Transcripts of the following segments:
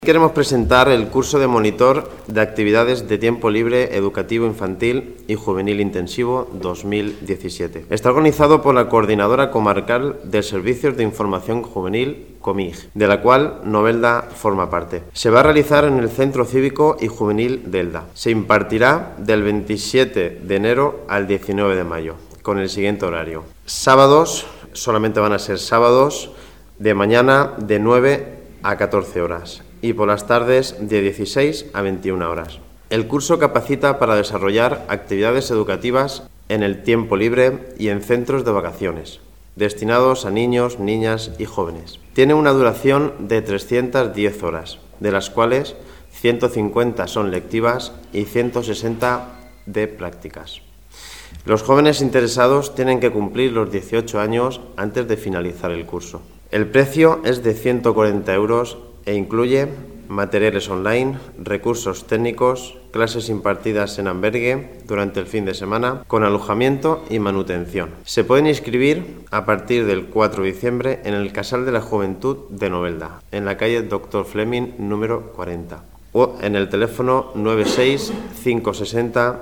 Queremos presentar el curso de monitor de actividades de tiempo libre educativo infantil y juvenil intensivo 2017. Está organizado por la Coordinadora Comarcal de Servicios de Información Juvenil, COMIG, de la cual Novelda forma parte. Se va a realizar en el Centro Cívico y Juvenil de Elda. Se impartirá del 27 de enero al 19 de mayo, con el siguiente horario. Sábados, solamente van a ser sábados, de mañana de 9 a 14 horas. Y por las tardes de 16 a 21 horas. El curso capacita para desarrollar actividades educativas en el tiempo libre y en centros de vacaciones, destinados a niños, niñas y jóvenes. Tiene una duración de 310 horas, de las cuales 150 son lectivas y 160 de prácticas. Los jóvenes interesados tienen que cumplir los 18 años antes de finalizar el curso. El precio es de 140 euros e incluye materiales online, recursos técnicos, clases impartidas en albergue durante el fin de semana, con alojamiento y manutención. Se pueden inscribir a partir del 4 de diciembre en el Casal de la Juventud de Novelda, en la calle Dr. Fleming número 40, o en el teléfono 96 560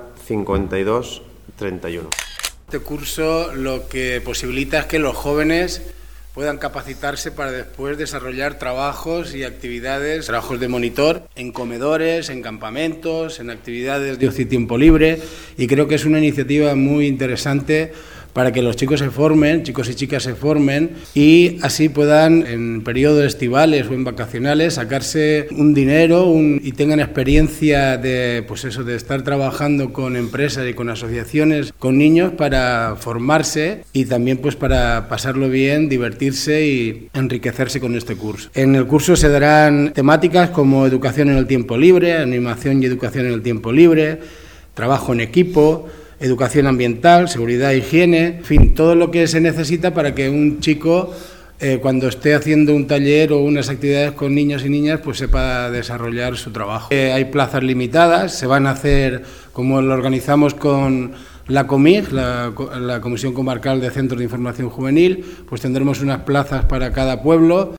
52 31. Este curso lo que posibilita es que los jóvenes puedan capacitarse para después desarrollar trabajos y actividades, trabajos de monitor en comedores, en campamentos, en actividades de ocio y tiempo libre, y creo que es una iniciativa muy interesante para que los chicos se formen, chicos y chicas se formen y así puedan en periodos estivales o en vacacionales sacarse un dinero y tengan experiencia de estar trabajando con empresas y con asociaciones con niños para formarse y también para pasarlo bien, divertirse y enriquecerse con este curso. En el curso se darán temáticas como educación en el tiempo libre, animación y educación en el tiempo libre, trabajo en equipo, educación ambiental, seguridad e higiene, en fin, todo lo que se necesita para que un chico, cuando esté haciendo un taller o unas actividades con niños y niñas, pues sepa desarrollar su trabajo. Hay plazas limitadas, se van a hacer, como lo organizamos con la COMIG, la Comisión Comarcal de Centros de Información Juvenil, pues tendremos unas plazas para cada pueblo.